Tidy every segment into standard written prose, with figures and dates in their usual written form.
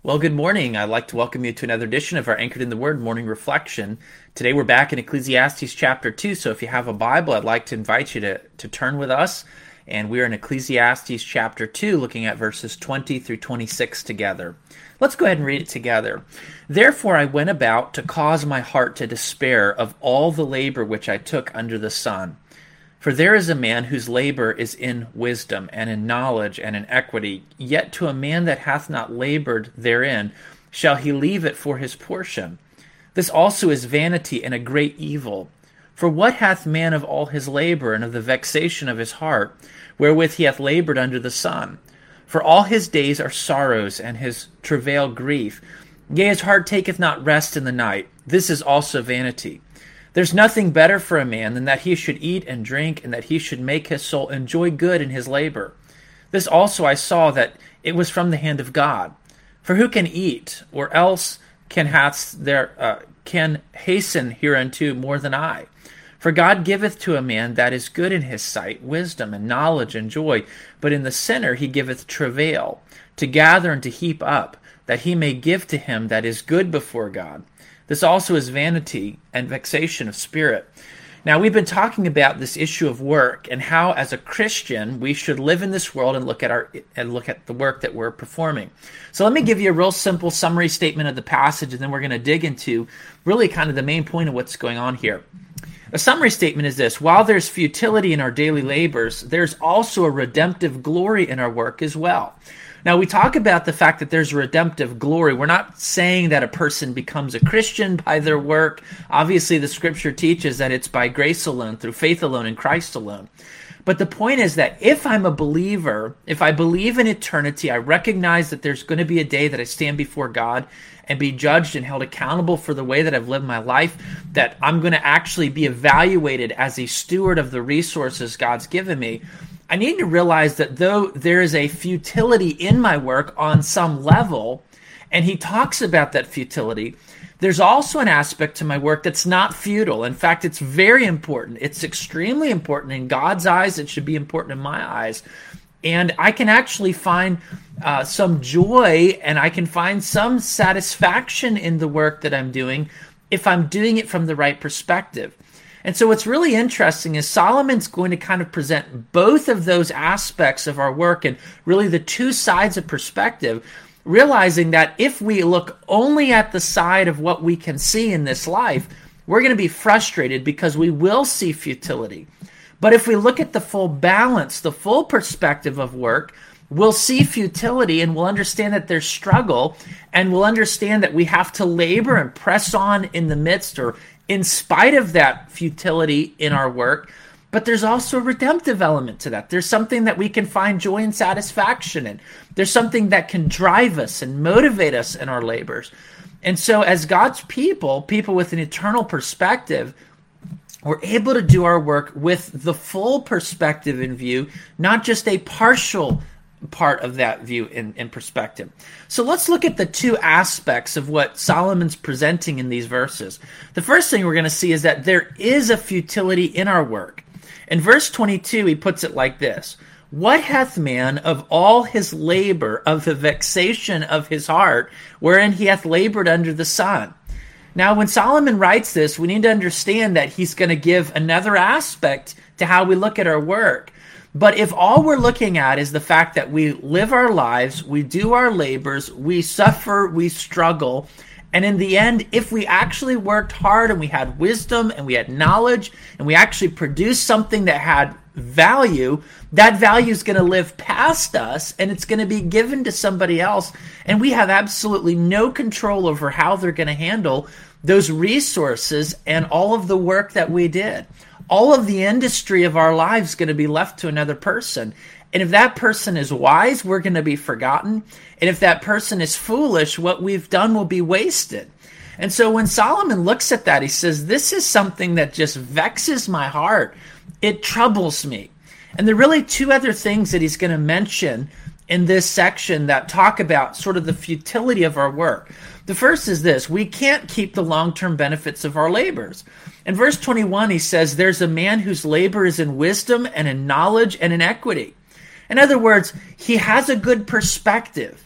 Well, good morning. I'd like to welcome you to another edition of our Anchored in the Word morning reflection. Today we're back in Ecclesiastes chapter 2, so if you have a Bible, I'd like to invite you to turn with us. And we're in Ecclesiastes chapter 2, looking at verses 20 through 26 together. Let's go ahead and read it together. Therefore I went about to cause my heart to despair of all the labor which I took under the sun. For there is a man whose labor is in wisdom, and in knowledge, and in equity. Yet to a man that hath not labored therein shall he leave it for his portion. This also is vanity and a great evil. For what hath man of all his labor, and of the vexation of his heart, wherewith he hath labored under the sun? For all his days are sorrows, and his travail grief. Yea, his heart taketh not rest in the night. This is also vanity. There's nothing better for a man than that he should eat and drink, and that he should make his soul enjoy good in his labor. This also I saw, that it was from the hand of God. For who can eat, or else can hasten hereunto more than I? For God giveth to a man that is good in his sight wisdom and knowledge and joy, but in the sinner he giveth travail, to gather and to heap up, that he may give to him that is good before God. This also is vanity and vexation of spirit. Now, we've been talking about this issue of work and how, as a Christian, we should live in this world and look at the work that we're performing. So let me give you a real simple summary statement of the passage, and then we're going to dig into really kind of the main point of what's going on here. A summary statement is this: while there's futility in our daily labors, there's also a redemptive glory in our work as well. Now, we talk about the fact that there's redemptive glory. We're not saying that a person becomes a Christian by their work. Obviously, the Scripture teaches that it's by grace alone, through faith alone, in Christ alone. But the point is that if I'm a believer, if I believe in eternity, I recognize that there's going to be a day that I stand before God and be judged and held accountable for the way that I've lived my life, that I'm going to actually be evaluated as a steward of the resources God's given me. I need to realize that though there is a futility in my work on some level, and he talks about that futility, there's also an aspect to my work that's not futile. In fact, it's very important. It's extremely important in God's eyes. It should be important in my eyes. And I can actually find some joy, and I can find some satisfaction in the work that I'm doing if I'm doing it from the right perspective. And so what's really interesting is Solomon's going to kind of present both of those aspects of our work and really the two sides of perspective, realizing that if we look only at the side of what we can see in this life, we're going to be frustrated because we will see futility. But if we look at the full balance, the full perspective of work, we'll see futility and we'll understand that there's struggle, and we'll understand that we have to labor and press on in the midst or in spite of that futility in our work. But there's also a redemptive element to that. There's something that we can find joy and satisfaction in. There's something that can drive us and motivate us in our labors. And so as God's people with an eternal perspective, we're able to do our work with the full perspective in view, not just a partial part of that view in perspective. So let's look at the two aspects of what Solomon's presenting in these verses. The first thing we're going to see is that there is a futility in our work. In verse 22, he puts it like this: what hath man of all his labor, of the vexation of his heart, wherein he hath labored under the sun? Now, when Solomon writes this, we need to understand that he's going to give another aspect to how we look at our work. But if all we're looking at is the fact that we live our lives, we do our labors, we suffer, we struggle, and in the end, if we actually worked hard and we had wisdom and we had knowledge and we actually produced something that had value, that value is going to live past us and it's going to be given to somebody else, and we have absolutely no control over how they're going to handle those resources and all of the work that we did. All of the industry of our lives is going to be left to another person. And if that person is wise, we're going to be forgotten. And if that person is foolish, what we've done will be wasted. And so when Solomon looks at that, he says, this is something that just vexes my heart. It troubles me. And there are really two other things that he's going to mention in this section that talk about sort of the futility of our work. The first is this: we can't keep the long-term benefits of our labors. In verse 21, he says, there's a man whose labor is in wisdom and in knowledge and in equity. In other words, he has a good perspective.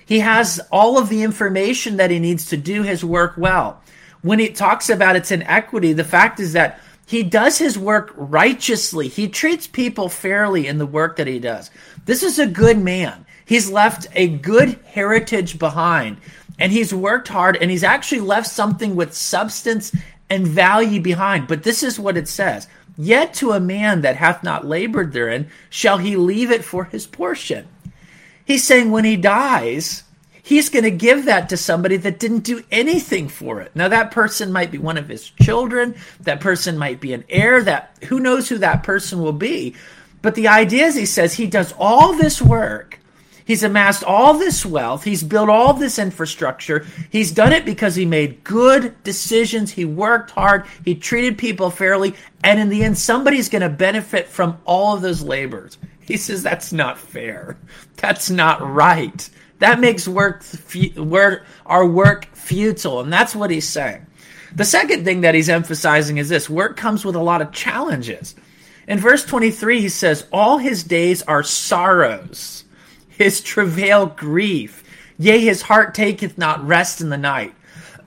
He has all of the information that he needs to do his work well. When he talks about its inequity, the fact is that he does his work righteously. He treats people fairly in the work that he does. This is a good man. He's left a good heritage behind, and he's worked hard, and he's actually left something with substance and value behind. But this is what it says. Yet to a man that hath not labored therein shall he leave it for his portion. He's saying when he dies, he's going to give that to somebody that didn't do anything for it. Now, that person might be one of his children. That person might be an heir. Who knows who that person will be. But the idea is, he says, he does all this work. He's amassed all this wealth. He's built all this infrastructure. He's done it because he made good decisions. He worked hard. He treated people fairly. And in the end, somebody's going to benefit from all of those labors. He says that's not fair. That's not right. That makes our work futile. And that's what he's saying. The second thing that he's emphasizing is this. Work comes with a lot of challenges. In verse 23, he says, all his days are sorrows, his travail grief. Yea, his heart taketh not rest in the night.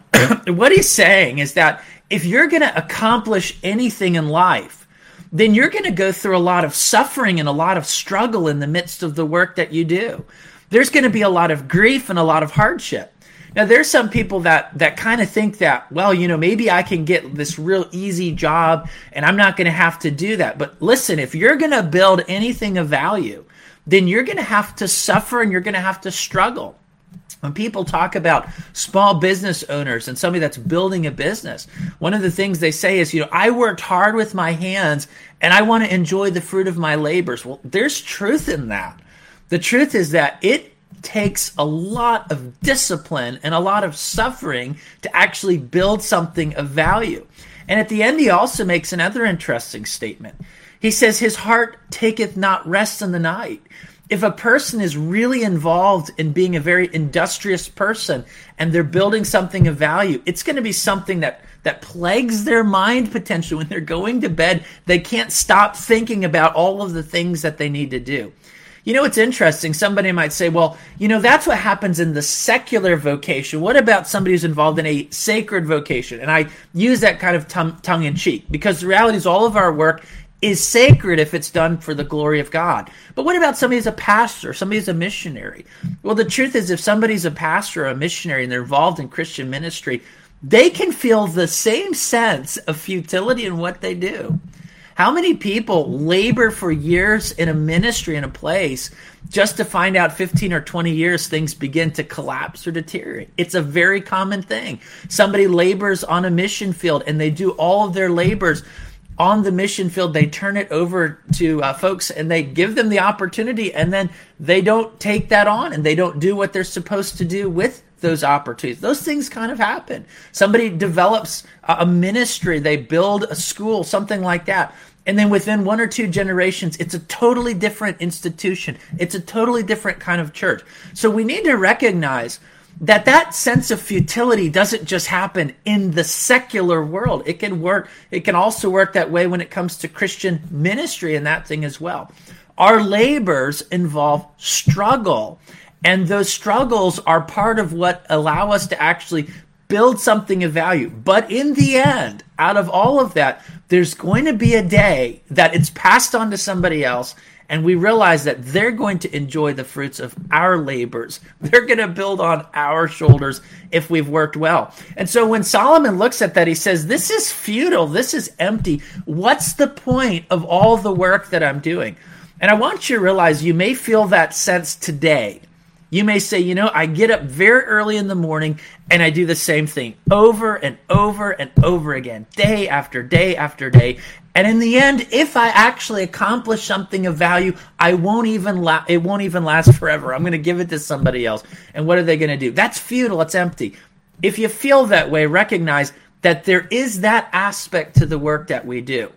What he's saying is that if you're going to accomplish anything in life, then you're going to go through a lot of suffering and a lot of struggle in the midst of the work that you do. There's going to be a lot of grief and a lot of hardship. Now, there's some people that kind of think that, well, maybe I can get this real easy job and I'm not going to have to do that. But listen, if you're going to build anything of value, then you're going to have to suffer and you're going to have to struggle. When people talk about small business owners and somebody that's building a business, one of the things they say is, I worked hard with my hands and I want to enjoy the fruit of my labors. Well, there's truth in that. The truth is that it takes a lot of discipline and a lot of suffering to actually build something of value. And at the end, he also makes another interesting statement. He says, his heart taketh not rest in the night. If a person is really involved in being a very industrious person and they're building something of value, it's going to be something that plagues their mind potentially. When they're going to bed, they can't stop thinking about all of the things that they need to do. It's interesting. Somebody might say, well, that's what happens in the secular vocation. What about somebody who's involved in a sacred vocation? And I use that kind of tongue in cheek because the reality is all of our work is sacred if it's done for the glory of God. But what about somebody who's a pastor, somebody who's a missionary? Well, the truth is if somebody's a pastor or a missionary and they're involved in Christian ministry, they can feel the same sense of futility in what they do. How many people labor for years in a ministry, in a place, just to find out 15 or 20 years things begin to collapse or deteriorate? It's a very common thing. Somebody labors on a mission field and they do all of their labors on the mission field. They turn it over to folks and they give them the opportunity, and then they don't take that on and they don't do what they're supposed to do with those opportunities. Those things kind of happen. Somebody develops a ministry, they build a school, something like that. And then within 1 or 2 generations, it's a totally different institution. It's a totally different kind of church. So we need to recognize that sense of futility doesn't just happen in the secular world. It can also work that way when it comes to Christian ministry and that thing as well. Our labors involve struggle, and those struggles are part of what allow us to actually build something of value. But in the end, out of all of that, there's going to be a day that it's passed on to somebody else, and we realize that they're going to enjoy the fruits of our labors. They're going to build on our shoulders if we've worked well. And so when Solomon looks at that, he says, this is futile. This is empty. What's the point of all the work that I'm doing? And I want you to realize you may feel that sense today. You may say, I get up very early in the morning and I do the same thing over and over and over again, day after day after day. And in the end, if I actually accomplish something of value, it won't even last forever. I'm going to give it to somebody else. And what are they going to do? That's futile. It's empty. If you feel that way, recognize that there is that aspect to the work that we do.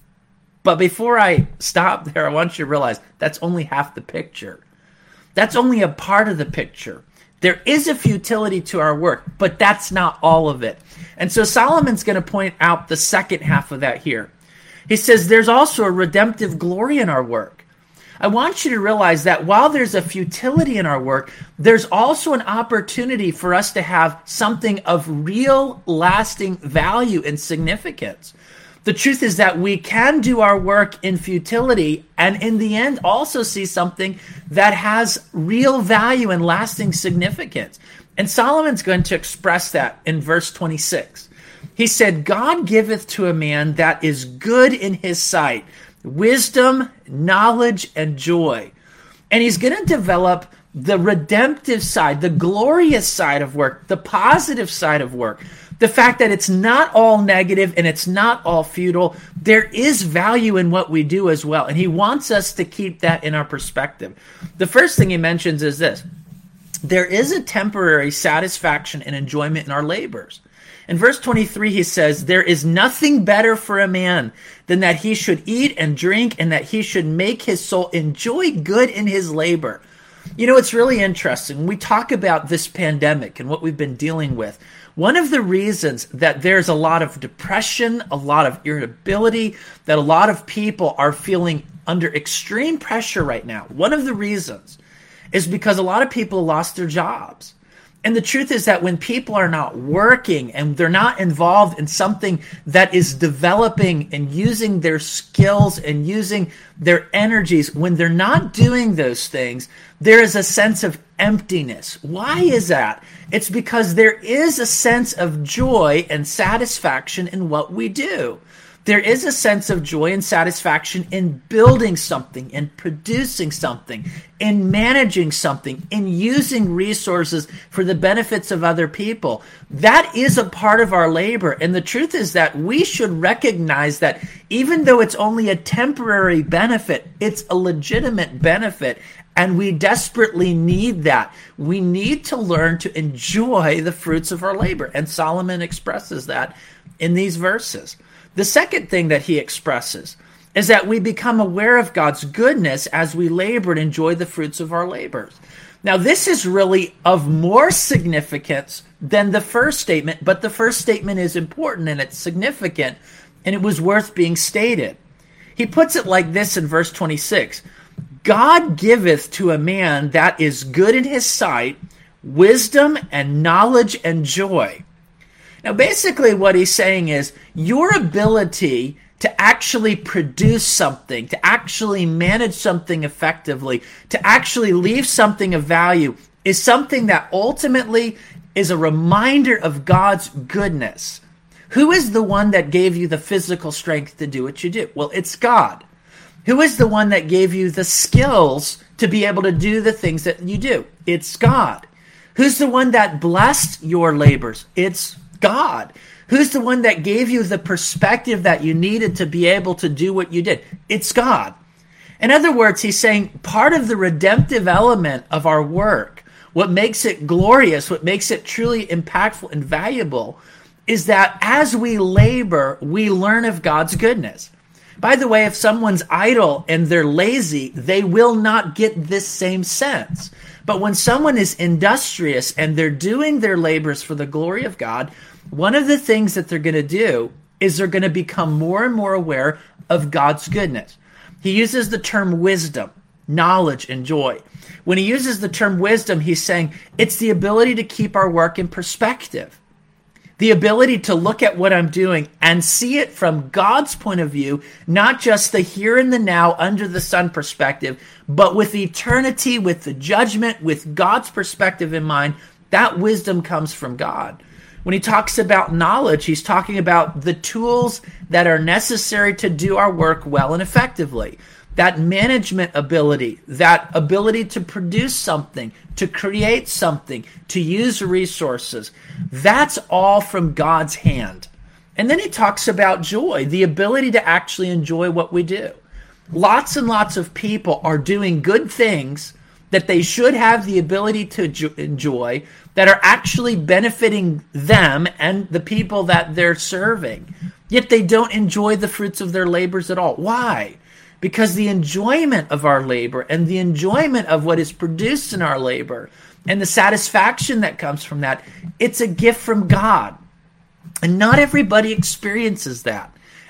But before I stop there, I want you to realize that's only half the picture. That's only a part of the picture. There is a futility to our work, but that's not all of it. And so Solomon's going to point out the second half of that here. He says there's also a redemptive glory in our work. I want you to realize that while there's a futility in our work, there's also an opportunity for us to have something of real lasting value and significance. The truth is that we can do our work in futility and in the end also see something that has real value and lasting significance. And Solomon's going to express that in verse 26. He said, God giveth to a man that is good in his sight, wisdom, knowledge, and joy. And he's going to develop the redemptive side, the glorious side of work, the positive side of work. The fact that it's not all negative and it's not all futile. There is value in what we do as well. And he wants us to keep that in our perspective. The first thing he mentions is this. There is a temporary satisfaction and enjoyment in our labors. In verse 23, he says, there is nothing better for a man than that he should eat and drink and that he should make his soul enjoy good in his labor. You know, it's really interesting. When we talk about this pandemic and what we've been dealing with, one of the reasons that there's a lot of depression, a lot of irritability, that a lot of people are feeling under extreme pressure right now, one of the reasons is because a lot of people lost their jobs. And the truth is that when people are not working and they're not involved in something that is developing and using their skills and using their energies, when they're not doing those things, there is a sense of emptiness. Why is that? It's because there is a sense of joy and satisfaction in what we do. There is a sense of joy and satisfaction in building something, in producing something, in managing something, in using resources for the benefits of other people. That is a part of our labor. And the truth is that we should recognize that even though it's only a temporary benefit, it's a legitimate benefit. And we desperately need that. We need to learn to enjoy the fruits of our labor. And Solomon expresses that in these verses. The second thing that he expresses is that we become aware of God's goodness as we labor and enjoy the fruits of our labors. Now, this is really of more significance than the first statement, but the first statement is important and it's significant, and it was worth being stated. He puts it like this in verse 26. God giveth to a man that is good in his sight, wisdom and knowledge and joy. Now, basically what he's saying is your ability to actually produce something, to actually manage something effectively, to actually leave something of value is something that ultimately is a reminder of God's goodness. Who is the one that gave you the physical strength to do what you do? Well, it's God. Who is the one that gave you the skills to be able to do the things that you do? It's God. Who's the one that blessed your labors? It's God. Who's the one that gave you the perspective that you needed to be able to do what you did? It's God. In other words, he's saying part of the redemptive element of our work, what makes it glorious, what makes it truly impactful and valuable, is that as we labor, we learn of God's goodness. By the way, if someone's idle and they're lazy, they will not get this same sense. But when someone is industrious and they're doing their labors for the glory of God, one of the things that they're going to do is they're going to become more and more aware of God's goodness. He uses the term wisdom, knowledge, and joy. When he uses the term wisdom, he's saying it's the ability to keep our work in perspective. The ability to look at what I'm doing and see it from God's point of view, not just the here and the now under the sun perspective, but with eternity, with the judgment, with God's perspective in mind. That wisdom comes from God. When he talks about knowledge, he's talking about the tools that are necessary to do our work well and effectively. That management ability, that ability to produce something, to create something, to use resources, that's all from God's hand. And then he talks about joy, the ability to actually enjoy what we do. Lots and lots of people are doing good things that they should have the ability to enjoy, that are actually benefiting them and the people that they're serving. Yet they don't enjoy the fruits of their labors at all. Why? Because the enjoyment of our labor and the enjoyment of what is produced in our labor and the satisfaction that comes from that, it's a gift from God. And not everybody experiences that.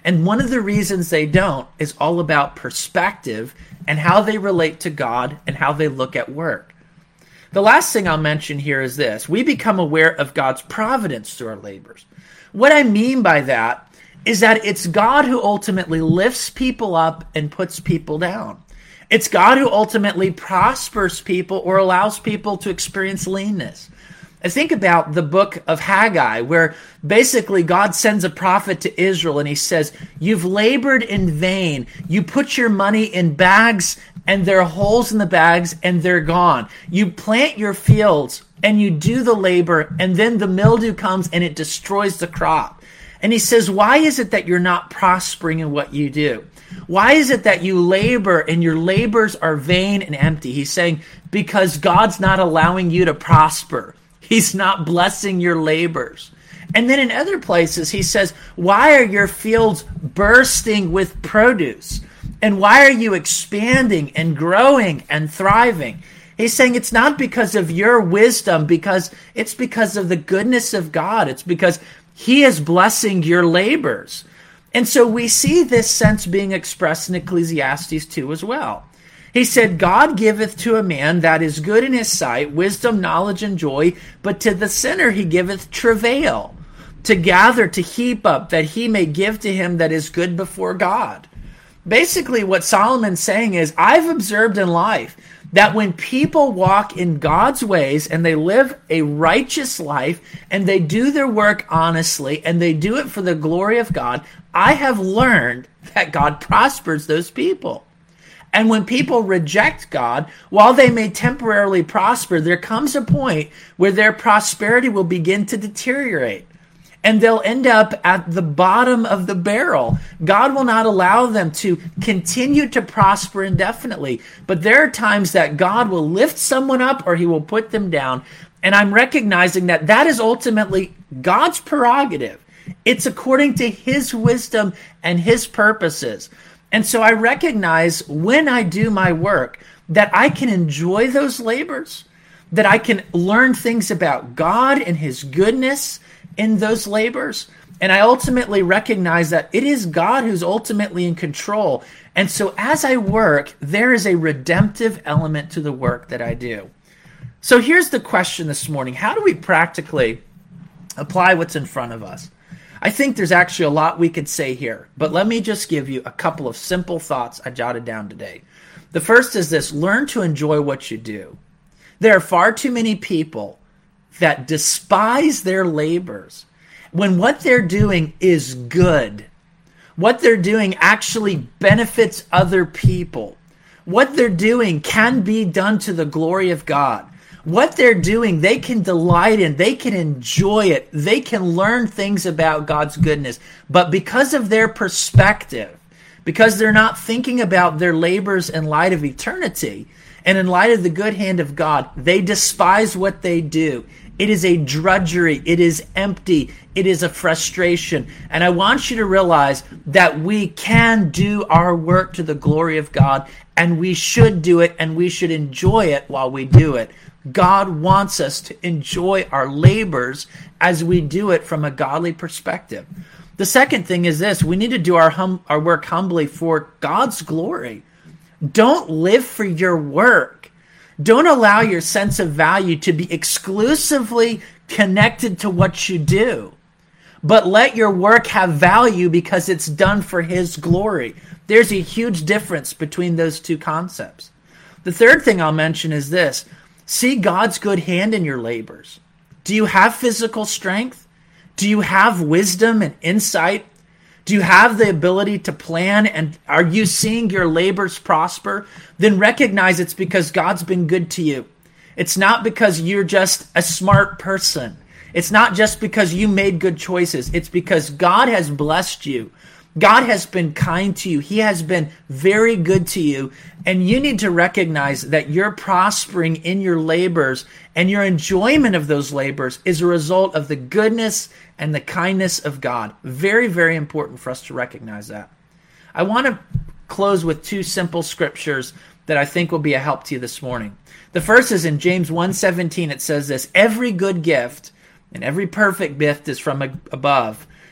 And one of the reasons they don't is all about perspective and how they relate to God and how they look at work. The last thing I'll mention here is this. We become aware of God's providence through our labors. What I mean by that is that it's God who ultimately lifts people up and puts people down. It's God who ultimately prospers people or allows people to experience leanness. I think about the book of Haggai, where basically God sends a prophet to Israel and he says, you've labored in vain. You put your money in bags and there are holes in the bags and they're gone. You plant your fields and you do the labor and then the mildew comes and it destroys the crop. And he says, why is it that you're not prospering in what you do? Why is it that you labor and your labors are vain and empty? He's saying, because God's not allowing you to prosper. He's not blessing your labors. And then in other places, he says, why are your fields bursting with produce? And why are you expanding and growing and thriving? He's saying it's not because of your wisdom, because it's because of the goodness of God. It's because he is blessing your labors. And so we see this sense being expressed in Ecclesiastes 2 as well. He said, God giveth to a man that is good in his sight, wisdom, knowledge, and joy, but to the sinner he giveth travail, to gather, to heap up, that he may give to him that is good before God. Basically, what Solomon's saying is, I've observed in life that when people walk in God's ways and they live a righteous life and they do their work honestly and they do it for the glory of God, I have learned that God prospers those people. And when people reject God, while they may temporarily prosper, there comes a point where their prosperity will begin to deteriorate. And they'll end up at the bottom of the barrel. God will not allow them to continue to prosper indefinitely. But there are times that God will lift someone up or he will put them down. And I'm recognizing that that is ultimately God's prerogative. It's according to his wisdom and his purposes. And so I recognize when I do my work that I can enjoy those labors, that I can learn things about God and his goodness in those labors. And I ultimately recognize that it is God who's ultimately in control. And so as I work, there is a redemptive element to the work that I do. So here's the question this morning. How do we practically apply what's in front of us? I think there's actually a lot we could say here, but let me just give you a couple of simple thoughts I jotted down today. The first is this: learn to enjoy what you do. There are far too many people that despise their labors when what they're doing is good. What they're doing actually benefits other people. What they're doing can be done to the glory of God. What they're doing, they can delight in, they can enjoy it, they can learn things about God's goodness. But because of their perspective, because they're not thinking about their labors in light of eternity and in light of the good hand of God, they despise what they do. It is a drudgery, it is empty, it is a frustration. And I want you to realize that we can do our work to the glory of God, and we should do it, and we should enjoy it while we do it. God wants us to enjoy our labors as we do it from a godly perspective. The second thing is this: we need to do our work humbly for God's glory. Don't live for your work. Don't allow your sense of value to be exclusively connected to what you do. But let your work have value because it's done for his glory. There's a huge difference between those two concepts. The third thing I'll mention is this: see God's good hand in your labors. Do you have physical strength? Do you have wisdom and insight? Do you have the ability to plan? And are you seeing your labors prosper? Then recognize it's because God's been good to you. It's not because you're just a smart person. It's not just because you made good choices. It's because God has blessed you. God has been kind to you. He has been very good to you. And you need to recognize that you're prospering in your labors, and your enjoyment of those labors is a result of the goodness and the kindness of God. Very, very important for us to recognize that. I want to close with two simple scriptures that I think will be a help to you this morning. The first is in James 1:17. It says this: every good gift and every perfect gift is from above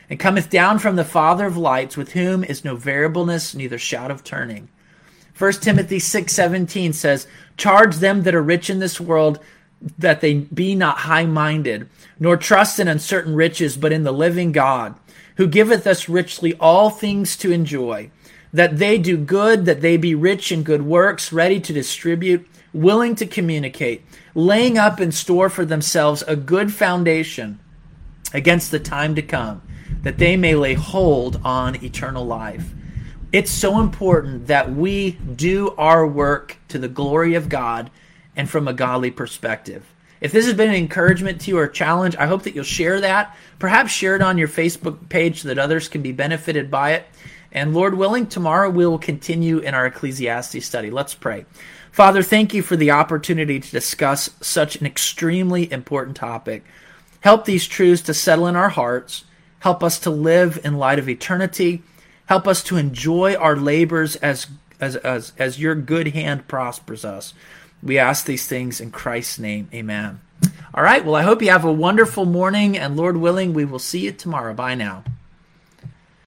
and cometh down from the Father of lights, with whom is no variableness, neither shadow of turning. 1 Timothy 6:17 says, charge them that are rich in this world, that they be not high-minded, nor trust in uncertain riches, but in the living God, who giveth us richly all things to enjoy, that they do good, that they be rich in good works, ready to distribute, willing to communicate, laying up in store for themselves a good foundation against the time to come, that they may lay hold on eternal life. It's so important that we do our work to the glory of God and from a godly perspective. If this has been an encouragement to you or a challenge, I hope that you'll share that. Perhaps share it on your Facebook page so that others can be benefited by it. And Lord willing, tomorrow we will continue in our Ecclesiastes study. Let's pray. Father, thank you for the opportunity to discuss such an extremely important topic. Help these truths to settle in our hearts. Help us to live in light of eternity. Help us to enjoy our labors as your good hand prospers us. We ask these things in Christ's name. Amen. All right. Well, I hope you have a wonderful morning, and Lord willing, we will see you tomorrow. Bye now.